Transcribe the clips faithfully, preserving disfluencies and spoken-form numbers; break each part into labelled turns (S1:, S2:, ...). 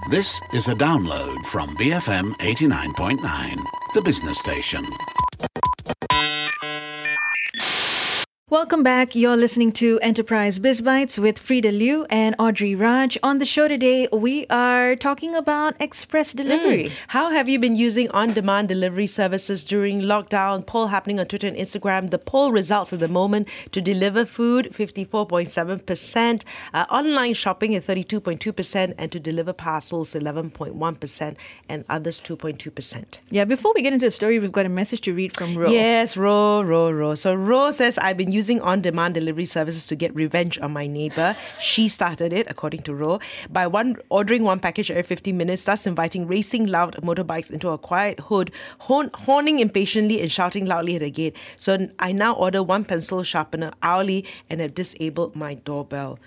S1: This is a download from B F M eighty-nine point nine, the business station.
S2: Welcome back. You're listening to Enterprise Biz Bites with Frida Liu and Audrey Raj. On the show today, we are talking about express delivery.
S3: Mm. How have you been using on-demand delivery services during lockdown? Poll happening on Twitter and Instagram. The poll results at the moment: to deliver food, fifty-four point seven percent, uh, online shopping at thirty-two point two percent, and to deliver parcels, eleven point one percent, and others, two point two percent.
S2: Yeah, before we get into the story, we've got a message to read from Ro.
S3: Yes, Ro, Ro, Ro. So Ro says, I've been using on-demand delivery services to get revenge on my neighbour. She started it, according to Ro, by one ordering one package every fifteen minutes, thus inviting racing loud motorbikes into a quiet hood, horn, horning impatiently and shouting loudly at the gate. So I now order one pencil sharpener hourly and have disabled my doorbell.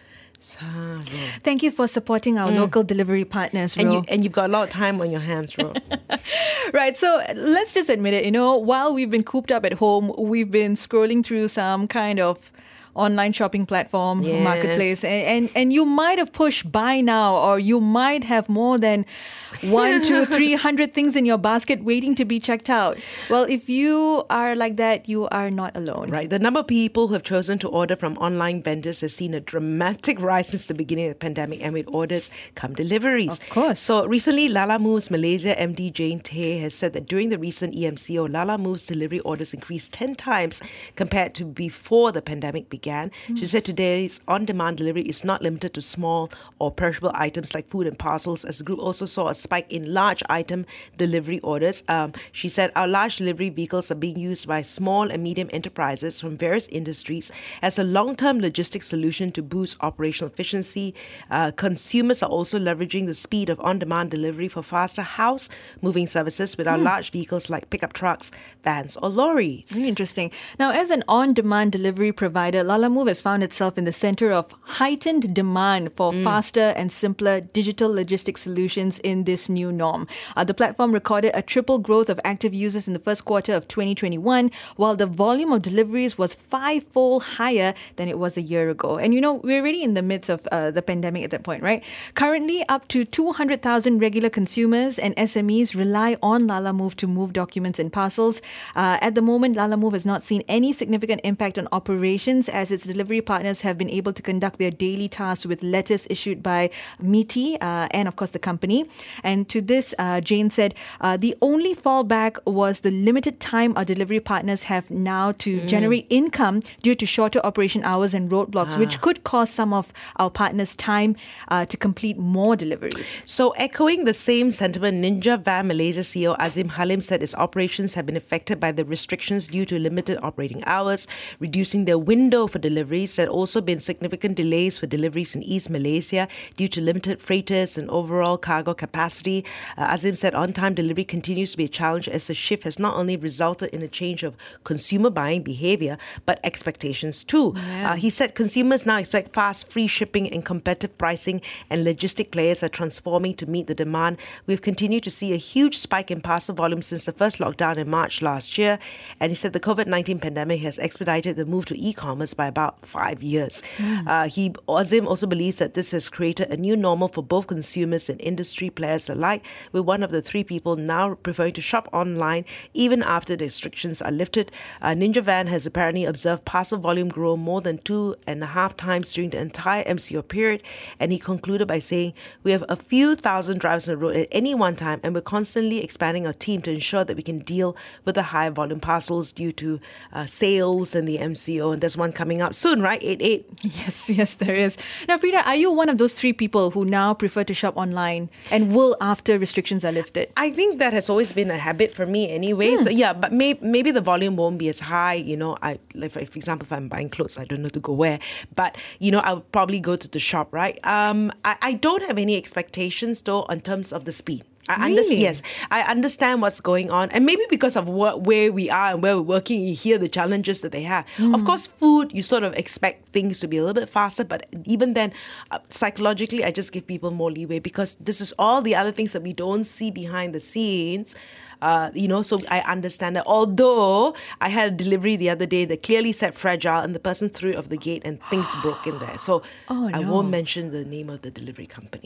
S2: Thank you for supporting our mm. local delivery partners, Ro.
S3: And, you, and you've got a lot of time on your hands, Ro.
S2: Right, so let's just admit it, you know, while we've been cooped up at home, we've been scrolling through some kind of online shopping platform,
S3: yes.
S2: marketplace, and, and and you might have pushed buy now, or you might have more than one, two, three hundred things in your basket waiting to be checked out. Well, if you are like that, you are not alone.
S3: Right. The number of people who have chosen to order from online vendors has seen a dramatic rise since the beginning of the pandemic, and with orders come deliveries.
S2: Of course.
S3: So recently, Lala Moves Malaysia M D Jane Tay has said that during the recent E M C O, Lala Moves delivery orders increased ten times compared to before the pandemic began. Began. Mm. She said today's on-demand delivery is not limited to small or perishable items like food and parcels, as the group also saw a spike in large item delivery orders. Um, she said our large delivery vehicles are being used by small and medium enterprises from various industries as a long-term logistics solution to boost operational efficiency. Uh, consumers are also leveraging the speed of on-demand delivery for faster house-moving services with our mm. large vehicles like pickup trucks, vans or lorries.
S2: Very interesting. Now, as an on-demand delivery provider, Lala Move has found itself in the center of heightened demand for mm. faster and simpler digital logistics solutions in this new norm. Uh, the platform recorded a triple growth of active users in the first quarter of twenty twenty-one, while the volume of deliveries was five-fold higher than it was a year ago. And you know, we're already in the midst of uh, the pandemic at that point, right? Currently, up to two hundred thousand regular consumers and S M Es rely on Lala Move to move documents and parcels. Uh, at the moment, Lala Move has not seen any significant impact on operations, as its delivery partners have been able to conduct their daily tasks with letters issued by M I T uh, and, of course, the company. And to this, uh, Jane said, uh, the only fallback was the limited time our delivery partners have now to mm. generate income due to shorter operation hours and roadblocks, ah. which could cost some of our partners time uh, to complete more deliveries.
S3: So, echoing the same sentiment, Ninja Van Malaysia C E O Azim Halim said its operations have been affected by the restrictions due to limited operating hours, reducing their window for deliveries. There had also been significant delays for deliveries in East Malaysia due to limited freighters and overall cargo capacity. Uh, Azim said on-time delivery continues to be a challenge, as the shift has not only resulted in a change of consumer buying behaviour, but expectations too. Yeah. Uh, he said consumers now expect fast, free shipping and competitive pricing, and logistic players are transforming to meet the demand. We've continued to see a huge spike in parcel volume since the first lockdown in March last year. And he said the COVID nineteen pandemic has expedited the move to e-commerce by about five years. Mm. Uh, he, Azim also believes that this has created a new normal for both consumers and industry players alike, with one of the three people now preferring to shop online even after the restrictions are lifted. Uh, Ninja Van has apparently observed parcel volume grow more than two and a half times during the entire M C O period, and he concluded by saying, we have a few thousand drivers on the road at any one time, and we're constantly expanding our team to ensure that we can deal with the high volume parcels due to uh, sales and the M C O, and there's one coming up soon, right? eight eight.
S2: Yes, yes, there is. Now, Frida, are you one of those three people who now prefer to shop online and will after restrictions are lifted?
S3: I think that has always been a habit for me anyway. Hmm. So yeah, but may, maybe the volume won't be as high. You know, I like for example, if I'm buying clothes, I don't know to go where. But, you know, I'll probably go to the shop, right? Um, I, I don't have any expectations though in terms of the speed. I
S2: really?
S3: Under- yes, I understand what's going on, and maybe because of what, where we are and where we're working, you hear the challenges that they have. Mm. Of course, food, you sort of expect things to be a little bit faster, but even then, uh, psychologically, I just give people more leeway, because this is all the other things that we don't see behind the scenes. Uh, you know, so I understand that. Although I had a delivery the other day that clearly said fragile, and the person threw it off the gate and things broke in there. So oh, no. I won't mention the name of the delivery company.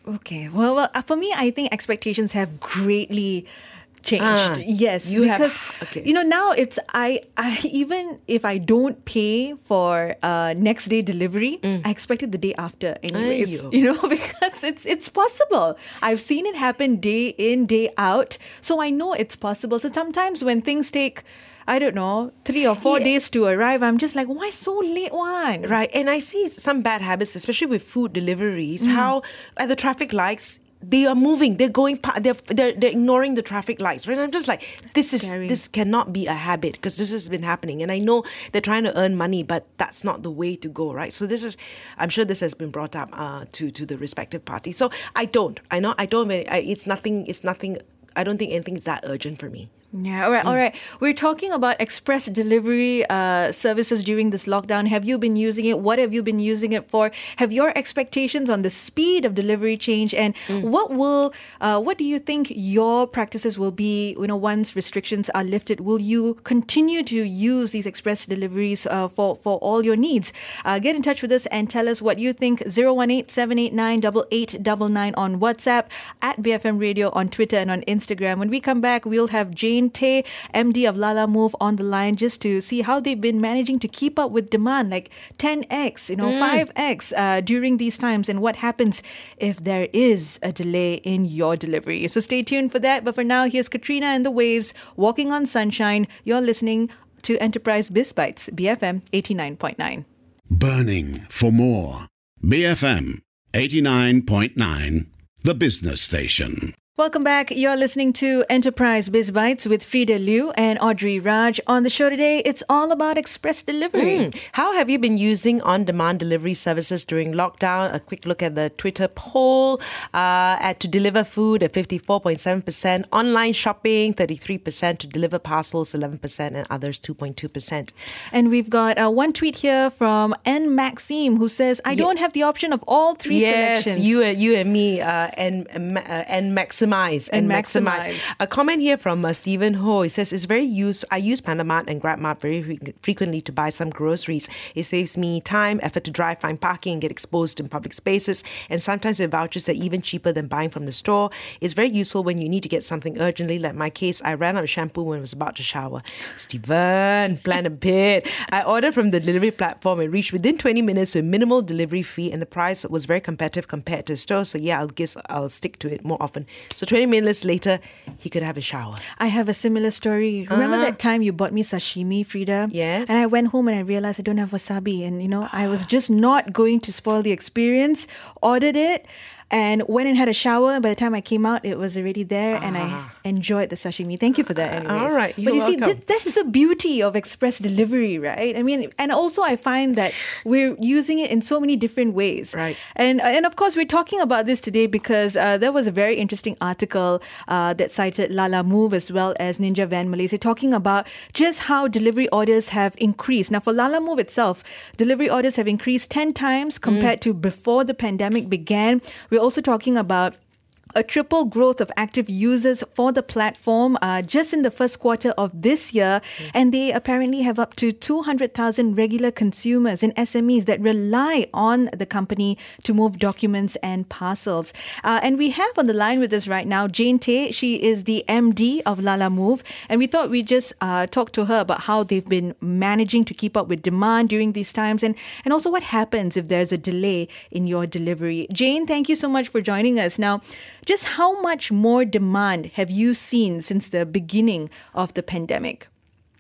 S2: Okay. Well, well, uh, for me, I think expectations have greatly changed.
S3: Ah,
S2: yes,
S3: you have-
S2: because
S3: okay.
S2: you know now it's I I even if I don't pay for uh, next day delivery, I expect it the day after anyways.
S3: Aiyo.
S2: You know, because it's it's possible. I've seen it happen day in, day out, so I know it's possible. So sometimes when things take, I don't know, three or four
S3: Yeah.
S2: days to arrive, I'm just like, why so late one?
S3: Right. And I see some bad habits, especially with food deliveries,
S2: Mm.
S3: how at the traffic lights, they are moving, they're going, pa- they're, they're they're ignoring the traffic lights, right? And I'm just like, this is
S2: Scary.
S3: this cannot be a habit because this has been happening, and I know they're trying to earn money, but that's not the way to go, right? So this is, I'm sure this has been brought up uh, to to the respective parties. So I don't, I know, I don't. I, it's nothing. It's nothing. I don't think anything is that urgent for me.
S2: Yeah, all right, all right. We're talking about express delivery uh, services during this lockdown. Have you been using it? What have you been using it for? Have your expectations on the speed of delivery changed? And what will, uh, what do you think your practices will be? You know, once restrictions are lifted, will you continue to use these express deliveries uh, for for all your needs? Uh, get in touch with us and tell us what you think. zero one eight seven eight nine eight eight nine nine on WhatsApp, at B F M Radio on Twitter and on Instagram. When we come back, we'll have Jane Tay, M D of Lalamove, on the line just to see how they've been managing to keep up with demand, like ten x, you know, five x uh, during these times, and what happens if there is a delay in your delivery. So stay tuned for that. But for now, here's Katrina and the Waves, Walking on Sunshine. You're listening to Enterprise Biz Bites, B F M eighty-nine point nine.
S1: Burning for more. B F M eighty-nine point nine, the business station.
S2: Welcome back. You're listening to Enterprise Biz Bites with Frida Liu and Audrey Raj. On the show today, it's all about express delivery.
S3: Mm. How have you been using on-demand delivery services during lockdown? A quick look at the Twitter poll. Uh, at to deliver food at fifty-four point seven percent, online shopping thirty-three percent, to deliver parcels eleven percent, and others two point two percent.
S2: And we've got uh, one tweet here from N Maxime who says, I don't have the option of all three
S3: yes,
S2: selections.
S3: you, uh, you and me, uh, and uh, and maximize
S2: And
S3: and maximize.
S2: maximize.
S3: A comment here from uh, Stephen Ho. He says, it's very used. I use Pandamart and GrabMart very fre- frequently to buy some groceries. It saves me time, effort to drive, find parking, and get exposed in public spaces. And sometimes the vouchers are even cheaper than buying from the store. It's very useful when you need to get something urgently. Like my case, I ran out of shampoo when I was about to shower. Stephen, plan a bit. I ordered from the delivery platform. It reached within twenty minutes with minimal delivery fee, and the price was very competitive compared to the store. So yeah, I'll guess I'll stick to it more often. So twenty minutes later, he could have a shower.
S2: I have a similar story. Remember that time you bought me sashimi, Frida?
S3: Yes.
S2: And I went home and I realized I don't have wasabi. And, you know, I was just not going to spoil the experience. Ordered it and went and had a shower. And by the time I came out, it was already there. And I enjoyed the sashimi. Thank you for that. Anyways.
S3: all right.
S2: But
S3: You're
S2: you see,
S3: welcome.
S2: th- that's the beauty of express delivery, right? I mean, and also I find that we're using it in so many different ways.
S3: Right.
S2: And and of course, we're talking about this today because uh, there was a very interesting article uh, that cited Lalamove as well as Ninja Van Malaysia talking about just how delivery orders have increased. Now, for Lalamove itself, delivery orders have increased ten times compared to before the pandemic began. We're also talking about a triple growth of active users for the platform uh, just in the first quarter of this year. Mm. And they apparently have up to two hundred thousand regular consumers and S M Es that rely on the company to move documents and parcels. Uh, and we have on the line with us right now Jane Tay. She is the M D of Lalamove. And we thought we'd just uh, talk to her about how they've been managing to keep up with demand during these times, and, and also what happens if there's a delay in your delivery. Jane, thank you so much for joining us. Now, just how much more demand have you seen since the beginning of the pandemic?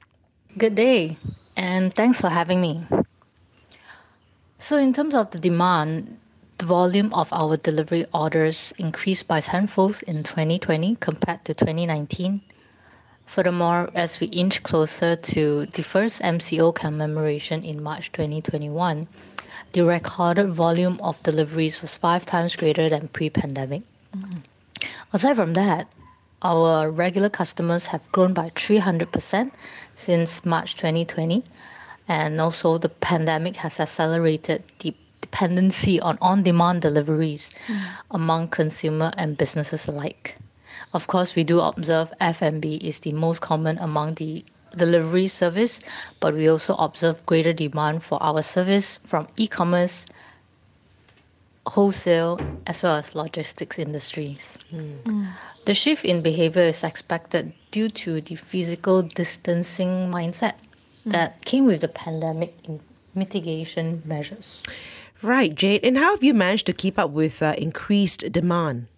S4: Good day, and thanks for having me. So in terms of the demand, the volume of our delivery orders increased by tenfold in twenty twenty compared to twenty nineteen. Furthermore, as we inch closer to the first M C O commemoration in March twenty twenty-one, the recorded volume of deliveries was five times greater than pre-pandemic. Mm. Aside from that, our regular customers have grown by three hundred percent since March twenty twenty, and also the pandemic has accelerated the dependency on on-demand deliveries mm. among consumer and businesses alike. Of course, we do observe F and B is the most common among the delivery service, but we also observe greater demand for our service from e-commerce, wholesale, as well as logistics industries. Mm. The shift in behavior is expected due to the physical distancing mindset mm. that came with the pandemic in mitigation measures.
S3: Right, Jade. And how have you managed to keep up with uh, increased demand?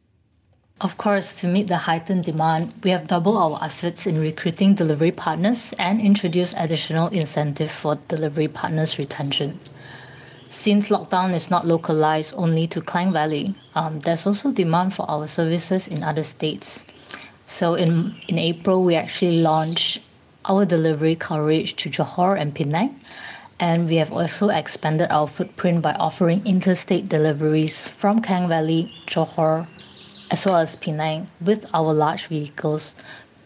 S4: Of course, to meet the heightened demand, we have doubled our efforts in recruiting delivery partners and introduced additional incentive for delivery partners' retention. Since lockdown is not localized only to Klang Valley, um, there's also demand for our services in other states. So in, in April, we actually launched our delivery coverage to Johor and Penang. And we have also expanded our footprint by offering interstate deliveries from Klang Valley, Johor, as well as Penang with our large vehicles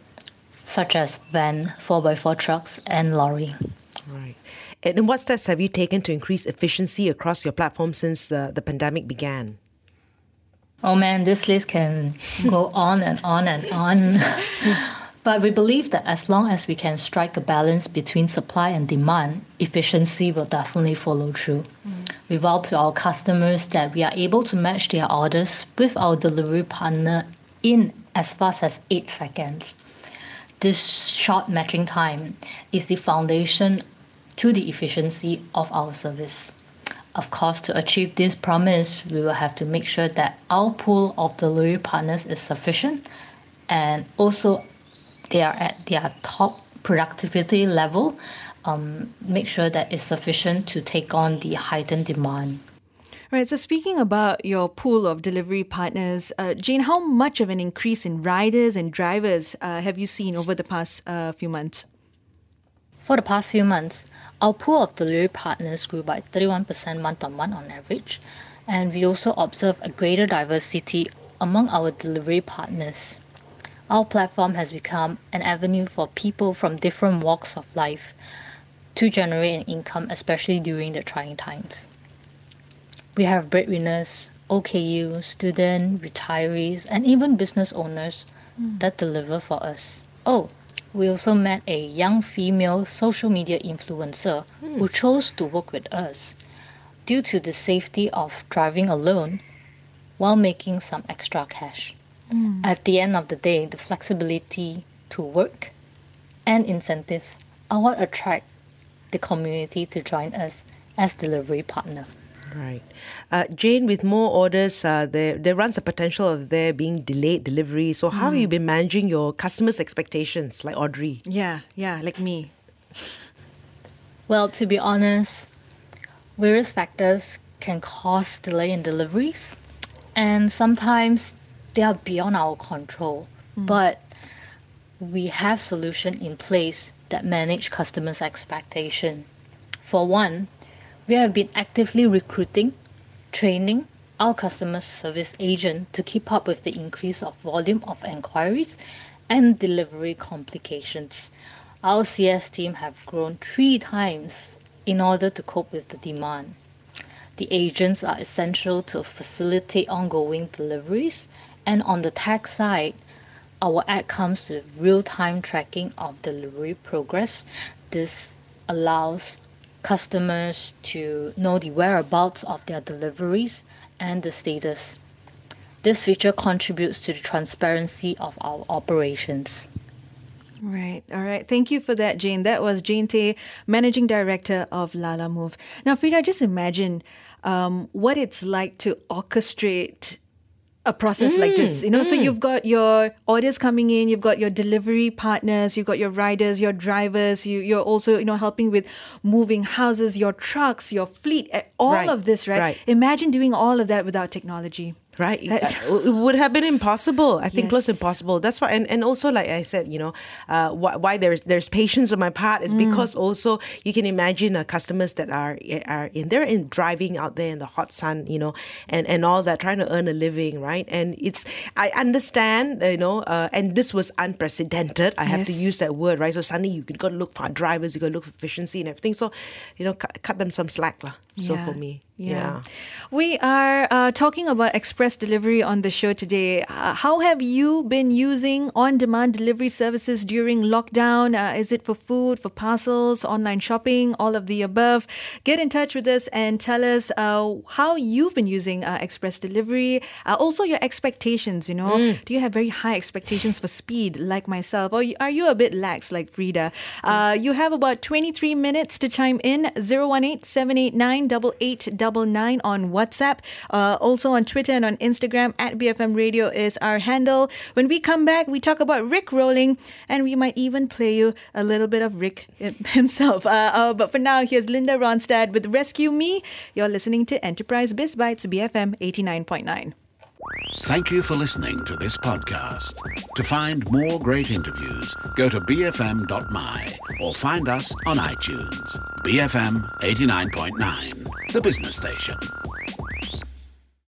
S4: such as van, four by four trucks and lorry.
S3: Right. And what steps have you taken to increase efficiency across your platform since uh, the pandemic began?
S4: Oh man, this list can go on and on and on. But we believe that as long as we can strike a balance between supply and demand, efficiency will definitely follow through. Mm. We vow to our customers that we are able to match their orders with our delivery partner in as fast as eight seconds. This short matching time is the foundation to the efficiency of our service. Of course, to achieve this promise, we will have to make sure that our pool of delivery partners is sufficient and also they are at their top productivity level, um, make sure that it's sufficient to take on the heightened demand.
S2: Right, so speaking about your pool of delivery partners, uh, Jane, how much of an increase in riders and drivers uh, have you seen over the past uh, few months?
S4: For the past few months, our pool of delivery partners grew by thirty-one percent month-on-month on average, and we also observe a greater diversity among our delivery partners. Our platform has become an avenue for people from different walks of life to generate an income, especially during the trying times. We have breadwinners, O K U, students, retirees, and even business owners mm. that deliver for us. Oh, we also met a young female social media influencer mm. who chose to work with us due to the safety of driving alone while making some extra cash. Mm. At the end of the day, the flexibility to work and incentives are what attract the community to join us as delivery partner.
S3: Right. Uh, Jane, with more orders, uh, there, there runs a potential of there being delayed delivery. So how mm. have you been managing your customers' expectations, like Audrey?
S2: Yeah, yeah, like me.
S4: Well, to be honest, various factors can cause delay in deliveries. And sometimes they are beyond our control, mm. but we have solutions in place that manage customers' expectation. For one, we have been actively recruiting, training our customer service agent to keep up with the increase of volume of inquiries and delivery complications. Our C S team have grown three times in order to cope with the demand. The agents are essential to facilitate ongoing deliveries. And on the tech side, our app comes with real-time tracking of delivery progress. This allows customers to know the whereabouts of their deliveries and the status. This feature contributes to the transparency of our operations.
S2: Right. All right. Thank you for that, Jane. That was Jane Tay, Managing Director of Lalamove. Now, Frida, just imagine um, what it's like to orchestrate a process mm, like this, you know, mm. so you've got your orders coming in, you've got your delivery partners, you've got your riders, your drivers, you, you're also, you know, helping with moving houses, your trucks, your fleet, all
S3: right,
S2: of this, right?
S3: right?
S2: Imagine doing all of that without technology.
S3: Right. It would have been impossible. I think
S2: Yes.
S3: close to impossible. That's why, and, and also, like I said, you know, uh, why, why there's there's patience on my part is
S2: Mm.
S3: because also you can imagine uh, customers that are are in they're in driving out there in the hot sun, you know, and, and all that, trying to earn a living, right? And it's I understand, you know, uh, and this was unprecedented. I have to
S2: Yes.
S3: use that word, right? So suddenly you got to look for drivers, you got to look for efficiency and everything. So, you know, cut, cut them some slack, lah. So
S2: Yeah.
S3: for me. Yeah.
S2: We are uh, talking about express delivery on the show today. Uh, how have you been using on-demand delivery services during lockdown? Uh, is it for food, for parcels, online shopping, all of the above? Get in touch with us and tell us uh, how you've been using uh, express delivery. Uh, also, your expectations, you know. Mm. Do you have very high expectations for speed like myself? Or are you a bit lax like Frida? Uh, you have about twenty-three minutes to chime in. zero one eight, seven eight nine, eight eight nine nine on WhatsApp. Uh, also on Twitter and on Instagram, at B F M Radio is our handle. When we come back, we talk about Rick rolling, and we might even play you a little bit of Rick himself. Uh, uh, but for now, here's Linda Ronstadt with Rescue Me. You're listening to Enterprise Biz Bites, B F M eighty-nine point nine.
S1: Thank you for listening to this podcast. To find more great interviews, go to b f m dot m y or find us on iTunes. B F M eighty-nine point nine, the business station.